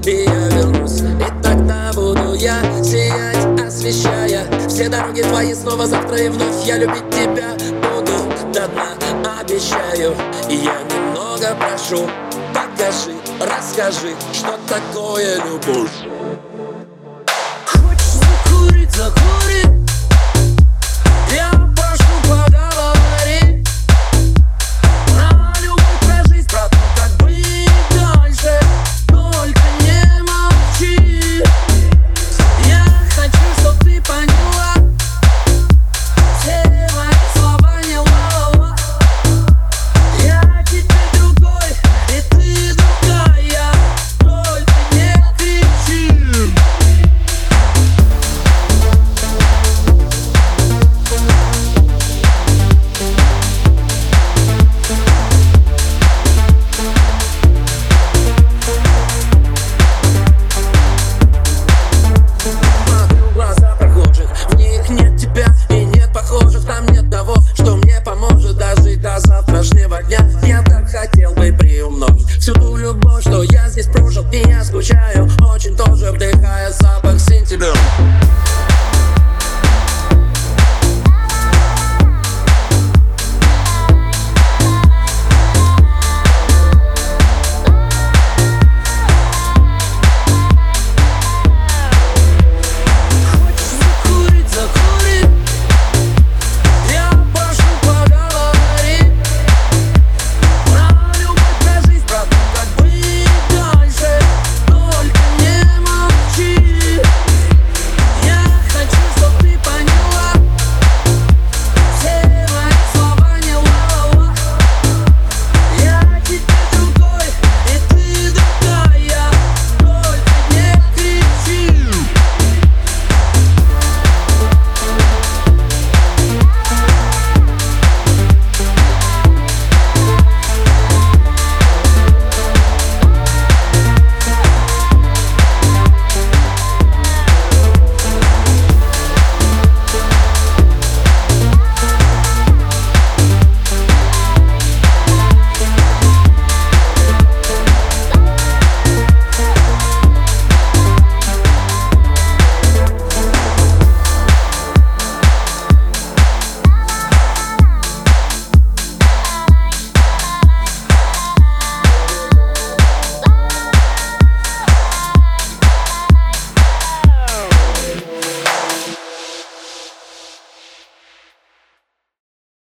и я вернусь. И тогда буду я сиять, освещая все дороги твои снова завтра. И вновь я любить тебя буду до дна, обещаю. И я немного прошу, покажи, расскажи, что такое любовь. Хочешь закурить, закури. Я прошу, поговори про любовь, про жизнь, про то, как быть дальше. Только не молчи. Я хочу, чтоб ты поняла все мои слова не лала. Я теперь другой, и ты другая. Только не кричи. Смотрю в глаза прохожих, в них нет тебя и нет похожих. Там нет того, что мне поможет дожить до завтрашнего дня. Я так хотел бы приумножить всю ту любовь, что я здесь прожил, и я скучаю